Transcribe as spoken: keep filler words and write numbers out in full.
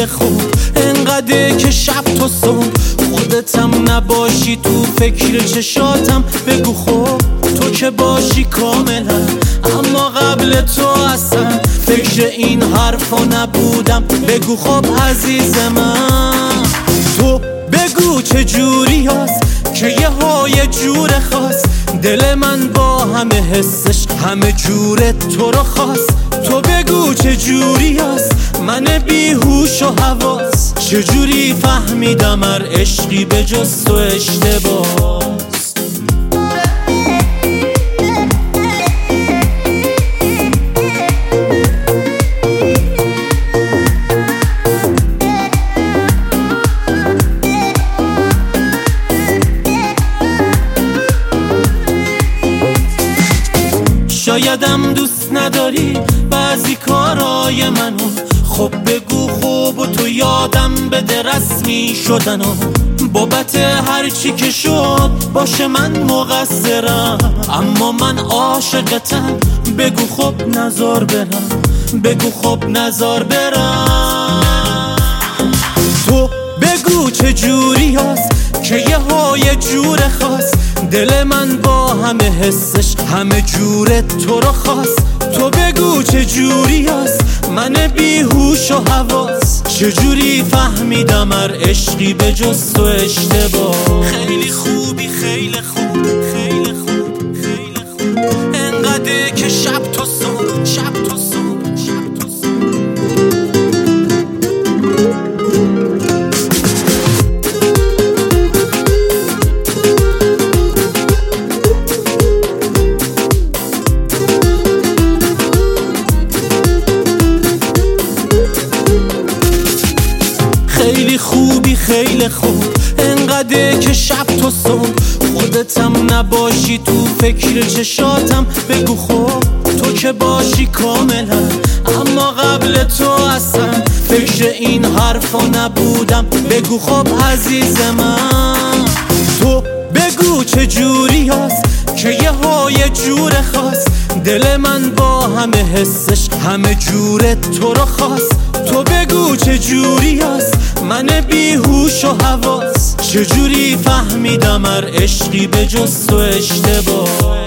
خیلی خوب، انقدر که شب تا صبح خودتم نباشی تو فکر چشاتم. بگو خب تو که باشی کاملا، اما قبل تو اصلا فکر این حرفا نبودم. بگو خب عزیز من، تو بگو چه جوری هست که یه های جور خاص دل من با همه حسش همه جور تو رو خواست. تو بگو چه جوری هست من بیهوش و حواس، چجوری فهمیدم هر عشقی به جز تو اشتباس. شایدم دوست نداری بعضی کارای منو، خب بگو خوب و تو یادم بده رسمی شدنو. بابت هرچی که شد باشه من مقصرم، اما من عاشقتم. بگو خب نزار برم، بگو خب نزار برم. تو بگو چه جوری هست که یه های جور خاص دل من با همه حسش همه جور تو رو خواست. تو بگو چه جوری هست من بیهوش و حواس، چجوری فهمیدم هر عشقی به جز تو اشتباس. خیلی خوبی خیلی خوب خیلی خوب خیلی خوب، انقدر که شب تا صبح شب تا صبح شب تا صبح. خیلی خوبی خیلی خوب، انقدر که شب تا صبح خودتم نباشی تو فکر چشاتم. بگو خب تو که باشی کاملا، اما قبل تو اصلا فکر این حرفا نبودم. بگو خب عزیز من، تو بگو چه جوری هست که یه های جور خاص دل من با همه حسش همه جور تو رو خواست. تو بگو چه جوری هست من بیهوش و حواس، چجوری فهمیدم هر عشقی به جز تو اشتباس.